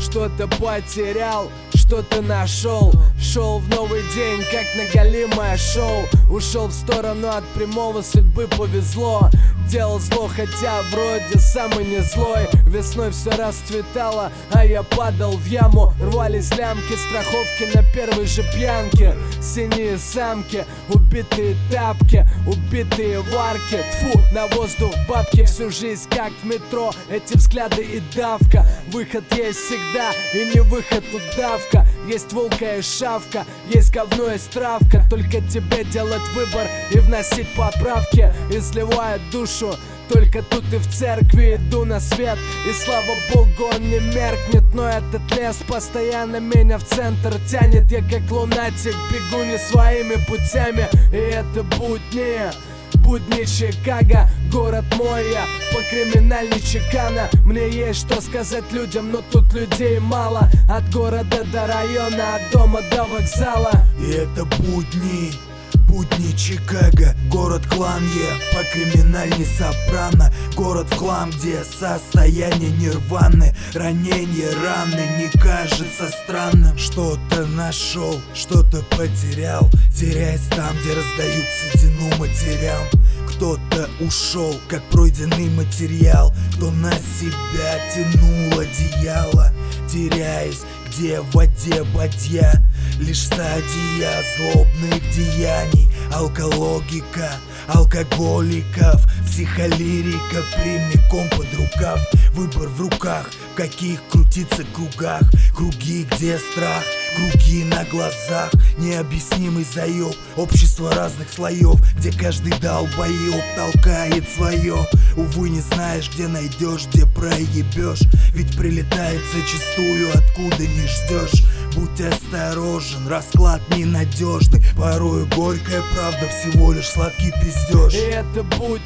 Что-то потерял, что-то нашел. Шел в новый день, как на голимое шоу. Ушел в сторону от прямого, судьбы повезло. Делал зло, хотя вроде сам и не злой. Весной все расцветало, а я падал в яму. Рвались лямки, страховки на первой же пьянке. Синие самки, убитые тапки, убитые варки. Тьфу, на воздух бабки, всю жизнь как в метро. Эти взгляды и давка. Выход есть всегда, и не выход, удавка. Есть волка и шавка, есть говно и травка. Только тебе делать выбор и вносить поправки. И сливая душу, только тут и в церкви иду на свет. И слава богу, он не меркнет. Но этот лес постоянно меня в центр тянет. Я как лунатик бегу не своими путями. И это будни Чикаго, город мой, я по-криминальней Чикано. Мне есть что сказать людям, но тут людей мало. От города до района, от дома до вокзала. И это будни Чикаго, город клан, я по-криминальней Сопрано. Город в хлам, где состояние нирваны. Ранения, раны, не кажется странным. Что-то нашел, что-то потерял, теряясь там, где раздают седину матерям. Кто-то ушел, как пройденный материал, кто на себя тянул одеяло, теряясь, где в воде бадья. Лишь стадия злобных деяний, алкологика, алкоголиков, психолирика прямиком под рукав. Выбор в руках, в каких крутиться кругах. Круги, где страх, круги на глазах. Необъяснимый заеб, общество разных слоев, где каждый долбоеб толкает свое. Увы, не знаешь, где найдешь, где проебешь. Ведь прилетает зачастую, откуда не ждешь. Будь осторожен, расклад ненадежный. Порою горькая правда, всего лишь сладкий пиздеж. И это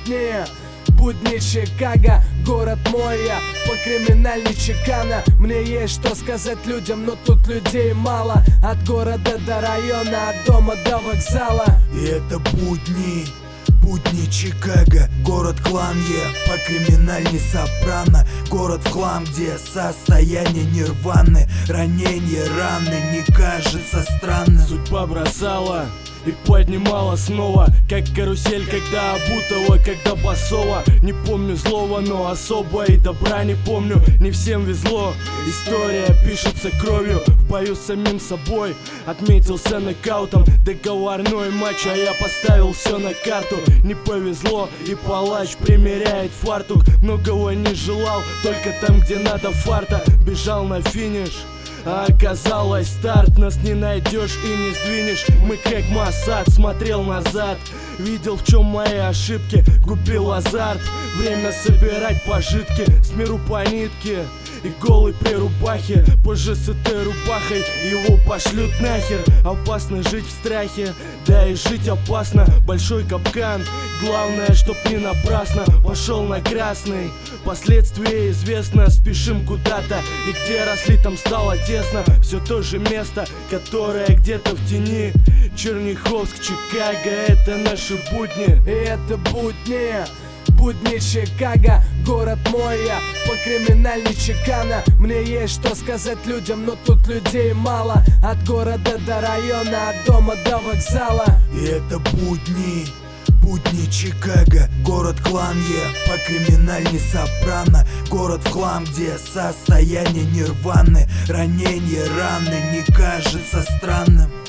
будни Чикаго, город мой, я по-криминальней Чикано. Мне есть что сказать людям, но тут людей мало. От города до района, от дома до вокзала. И это будни Чикаго, город клан, я по-криминальней Сопрано. Город в хлам, где состояние нирваны. Ранения, раны, не кажется странным. Судьба бросала и поднимала снова, как карусель, когда обутого, когда басова. Не помню злого, но особо и добра не помню. Не всем везло, история пишется кровью. В бою с самим собой отметился нокаутом. Договорной матч, а я поставил все на карту. Не повезло, и палач примеряет фартук. Многого не желал, только там, где надо фарта. Бежал на финиш, а оказалось старт. Нас не найдешь и не сдвинешь. Мы как Моссад, смотрел назад, видел, в чем мои ошибки, купил азарт. Время собирать пожитки, с миру по нитке и голый при рубахе. Позже с этой рубахой его пошлют нахер. Опасно жить в страхе, да и жить опасно. Большой капкан, главное, чтоб не напрасно. Пошел на красный, последствия известно. Спешим куда-то, и где росли, там стало тесно. Все то же место, которое где-то в тени. Черняховск, Чикаго, это наши будни. И это будни Чикаго, город мой, я по-криминальней Чикано. Мне есть что сказать людям, но тут людей мало. От города до района, от дома до вокзала. И это будни Чикаго, город клан, я по-криминальней Сопрано. Город в хлам, где состояние нирваны. Ранения, раны, не кажется странным.